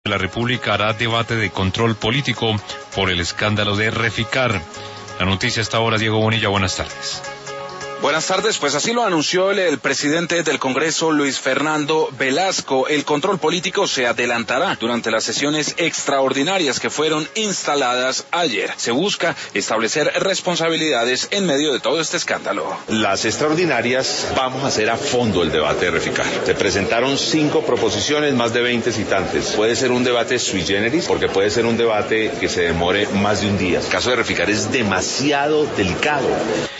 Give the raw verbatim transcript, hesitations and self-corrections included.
La República hará debate de control político por el escándalo de Reficar. La noticia hasta ahora, Diego Bonilla, buenas tardes. Buenas tardes, pues así lo anunció el, el presidente del Congreso, Luis Fernando Velasco. El control político se adelantará durante las sesiones extraordinarias que fueron instaladas ayer. Se busca establecer responsabilidades en medio de todo este escándalo. Las extraordinarias vamos a hacer a fondo el debate de Reficar. Se presentaron cinco proposiciones, más de veinte citantes. Puede ser un debate sui generis, porque puede ser un debate que se demore más de un día. El caso de Reficar es demasiado delicado.